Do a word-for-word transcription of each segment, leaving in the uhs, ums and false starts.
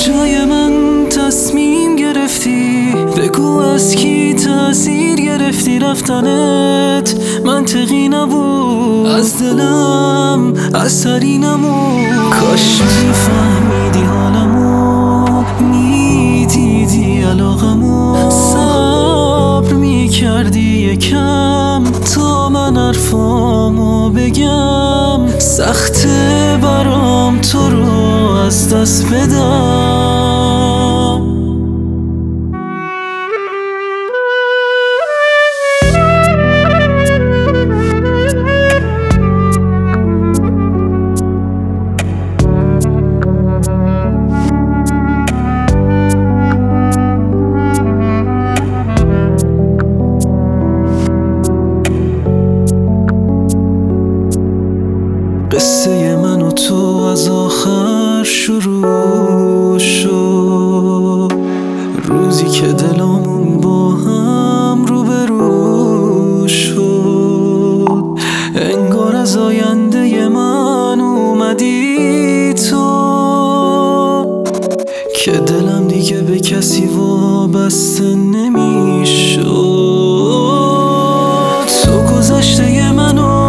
جای من تصمیم گرفتی، بگو از کی تأثیر گرفتی رفتنت منطقی نبود، از دلم اثری نمود. کاش میفهمیدی حالمو، میدیدی علاقمو، صبر میکردی یکم تا من حرفامو بگم. سخته برام تو رو از دست بدم. قصه من و تو از آخر شروع شد، روزی که دلامون با هم روبرو شد. انگار از آینده من اومدی تو، که دلم دیگه به کسی وابسته نمیشد. تو گذشته منو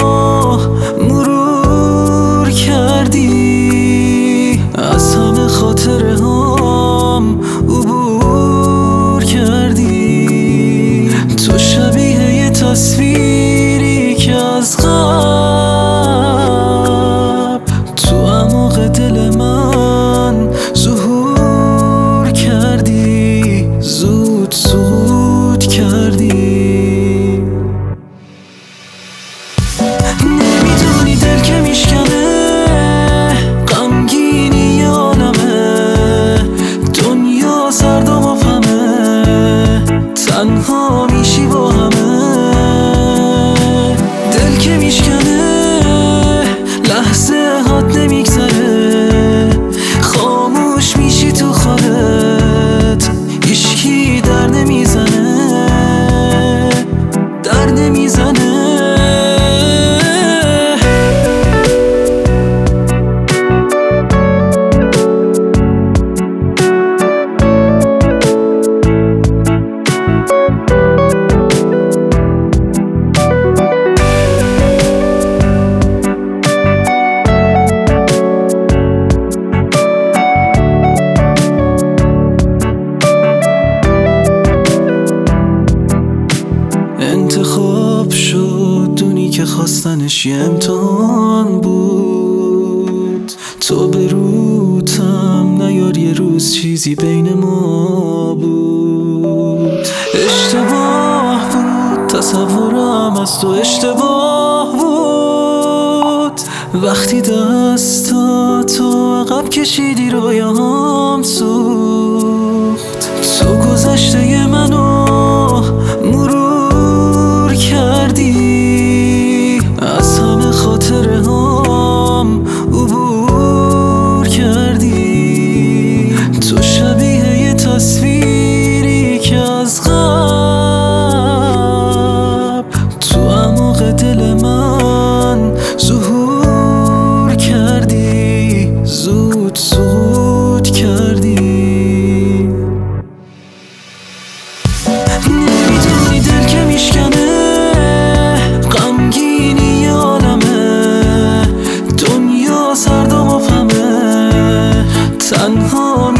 مرور کردی، از همه خاطره هام عبور کردی. تو شبیه یه تصویری که از قبل تو اعماق دل من ظهور کردی، زود زود کردی. نمیدونی دل که میشکنه، غمگینی عالمه، دنیا سرد و مبهمه، تنها میشی با همه. دل که میشکنه لحظه حد نمیگذره، خاموش میشی تو خودت، هیچکی در نمیزنه، در نمیزنه. انتخاب شد دونی که خواستنش یه امتحان بود، تو به روتم نیار یه روز چیزی بین ما بود. اشتباه بود تصورم از تو، اشتباه بود وقتی دستا تو عقب کشیدی رویاهام سوخت. تو گذشته منو مرور کردی، از همه خاطره هام عبور کردی. تو شبیه یه تصویری که از قبل تو اعماق دل من ظهور کردی، زود زود کردی. نمیدونی دل که میشکنه، غمگینی عالمه، دنیا سرد و مبهمه، تنها